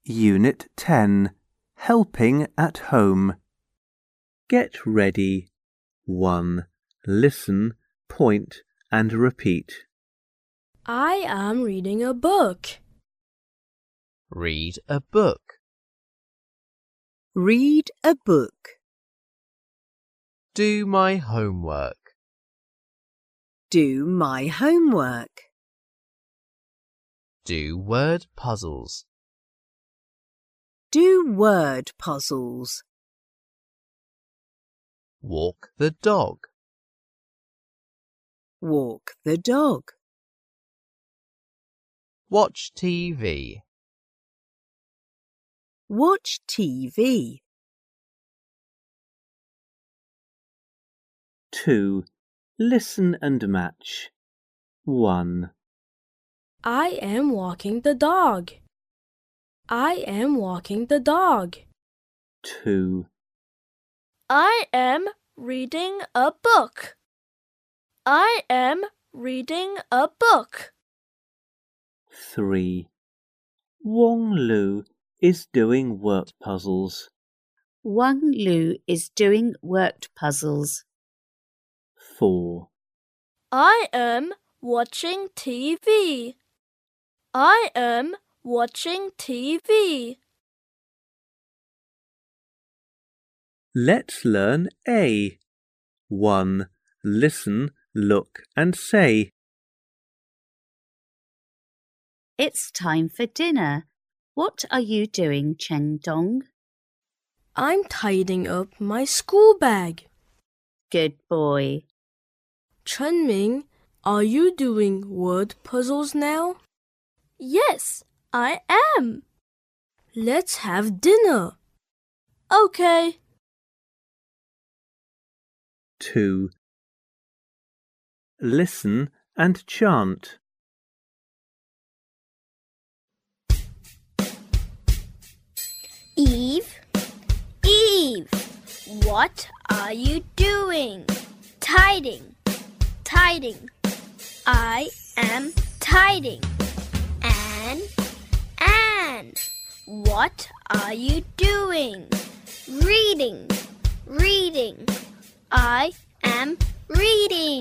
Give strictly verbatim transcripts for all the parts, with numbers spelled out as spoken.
Unit ten. Helping at home. Get ready. one. Listen, point and repeat. I am reading a book. Read a book. Read a book. Do my homework. Do my homework. Do word puzzles. Do word puzzles. Walk the dog. Walk the dog. Watch T V. Watch T V. two. Listen and match. one. I am walking the dog. I am walking the dog. two. I am reading a book. I am reading a book. three. Wong Lu is doing word puzzles. Wang Lu is doing word puzzles. four. I am watching T V. I am watching T V. Let's learn A. one. Listen, look and say. It's time for dinner. What are you doing, Cheng Dong? I'm tidying up my school bag. Good boy. Chen Ming, are you doing word puzzles now? Yes, I am. Let's have dinner. Okay. two. Listen and chant. Eve, Eve, what are you doing? Tiding, tiding. I am tiding. Anne, Anne, what are you doing? Reading, reading. I am reading.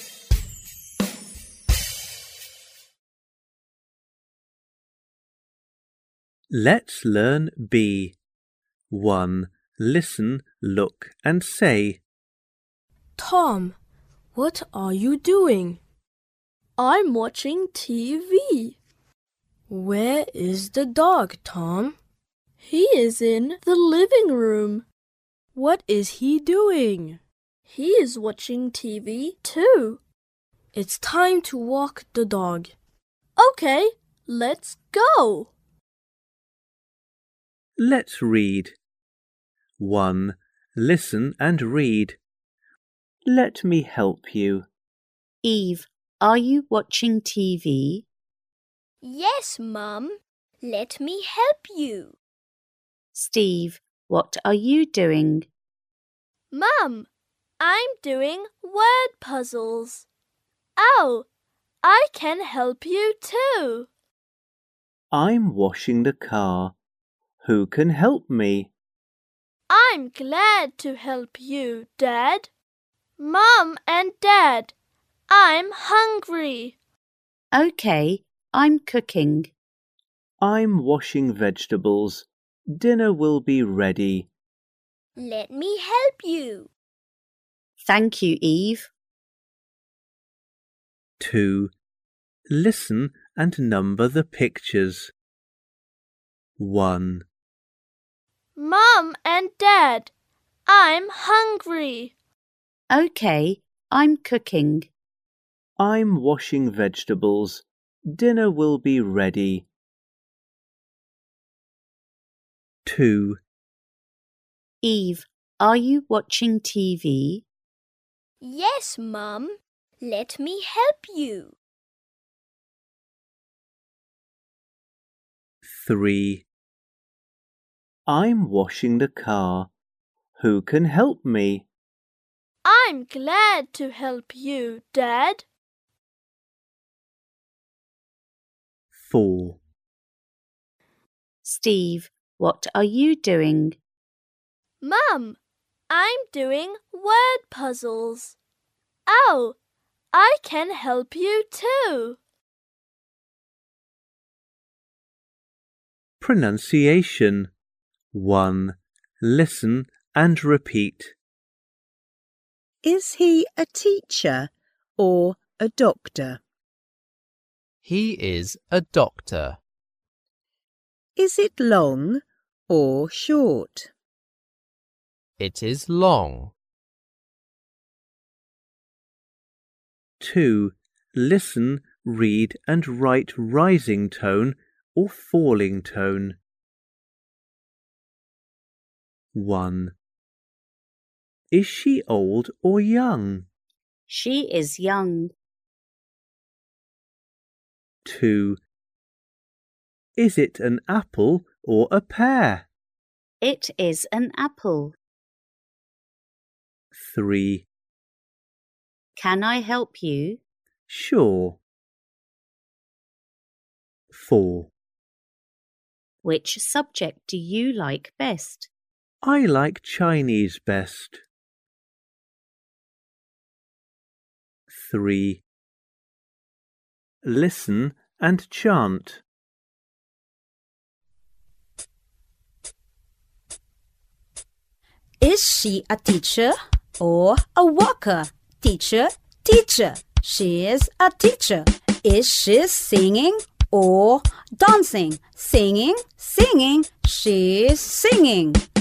Let's learn B. one. Listen, look and say. Tom, what are you doing? I'm watching T V. Where is the dog, Tom? He is in the living room. What is he doing? He is watching T V too. It's time to walk the dog. Okay, let's go. Let's read. one. Listen and read. Let me help you. Eve, are you watching T V? Yes, Mum. Let me help you. Steve, what are you doing? Mum, I'm doing word puzzles. Oh, I can help you too. I'm washing the car. Who can help me? I'm glad to help you, Dad. Mum and Dad, I'm hungry. Okay, I'm cooking. I'm washing vegetables. Dinner will be ready. Let me help you. Thank you, Eve. two. Listen and number the pictures. one. Mum and Dad, I'm hungry. Okay, I'm cooking. I'm washing vegetables. Dinner will be ready. two. Eve, are you watching T V? Yes, Mum. Let me help you. three. I'm washing the car. Who can help me? I'm glad to help you, Dad. four. Steve, what are you doing? Mum, I'm doing word puzzles. Oh, I can help you too. Pronunciation. one. Listen and repeat. Is he a teacher or a doctor? He is a doctor. Is it long or short? It is long. two. Listen, read and write rising tone or falling tone. one. Is she old or young? She is young. two. Is it an apple or a pear? It is an apple. three. Can I help you? Sure. four. Which subject do you like best? I like Chinese best. three. Listen and chant. Is she a teacher or a worker? Teacher, teacher. She is a teacher. Is she singing or dancing? Singing, singing. She is singing.